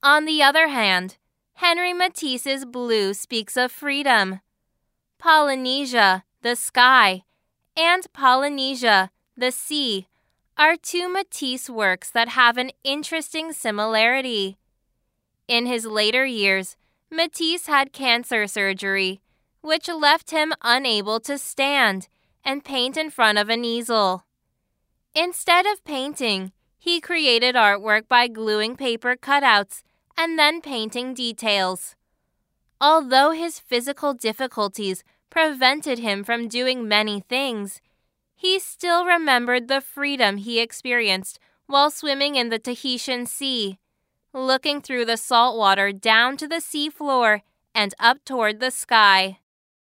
On the other hand, Henri Matisse's blue speaks of freedom. Polynesia, the sky, and Polynesia, the sea, are two Matisse works that have an interesting similarity. In his later years, Matisse had cancer surgery, which left him unable to stand and paint in front of an easel. Instead of painting, he created artwork by gluing paper cutouts and then painting details. Although his physical difficulties prevented him from doing many things, he still remembered the freedom he experienced while swimming in the Tahitian Sea, looking through the salt water down to the sea floor and up toward the sky.